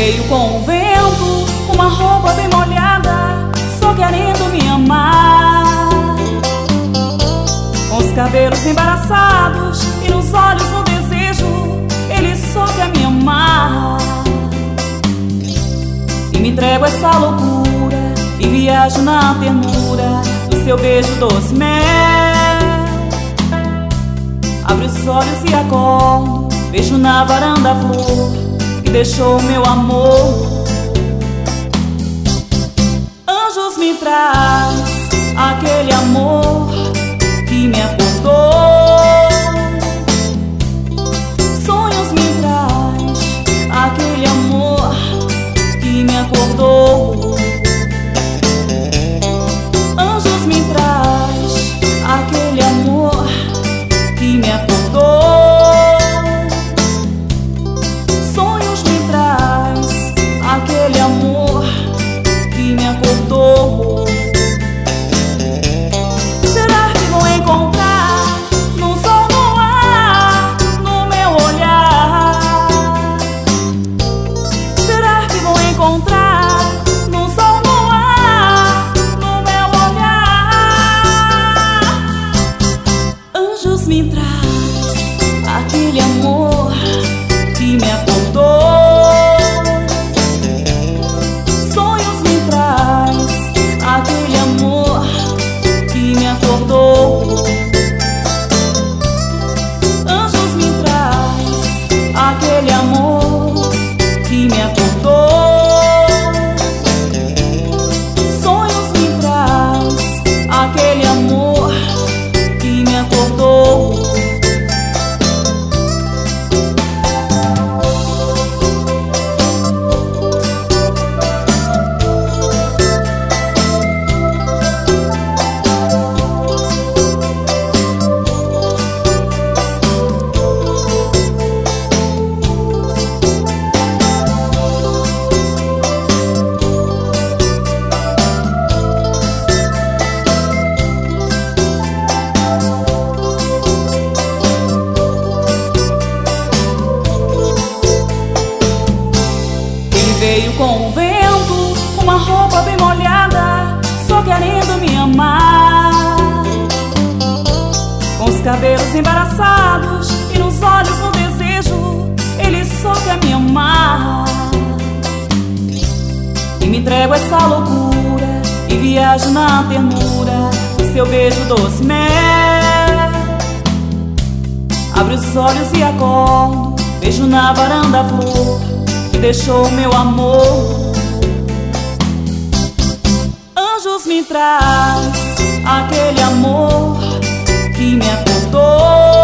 veio com o vento, uma roupa bem molhada, só querendo me amar. Com os cabelos embaraçados e nos olhos no desejo, ele só quer me amar. E me entrego a essa loucura e viajo na ternura do seu beijo doce mel. Abro os olhos e acordo, vejo na varanda a flor que deixou meu amor. Anjos me traz aquele amor que me acordou. Sonhos me traz aquele amor que me acordou. Anjos me traz aquele amor que me acordou. Sonhos me traz aquele amor que me acordou. Será que vou encontrar num sol no ar, no meu olhar? Será que vou encontrar num sol no ar, no meu olhar? Anjos me traz aquele amor que me acordou. Sonhos me traz aquele amor que me acordou. Anjos me traz aquele amor que me acordou. Sonhos me traz aquele amor que me acordou. Veio com o vento, uma roupa bem molhada, só querendo me amar. Com os cabelos embaraçados e nos olhos no desejo, ele só quer me amar. E me entrego a essa loucura e viajo na ternura do seu beijo doce mel. Abro os olhos e acordo, vejo na varanda a flor que deixou meu amor. Anjos me traz aquele amor que me acordou.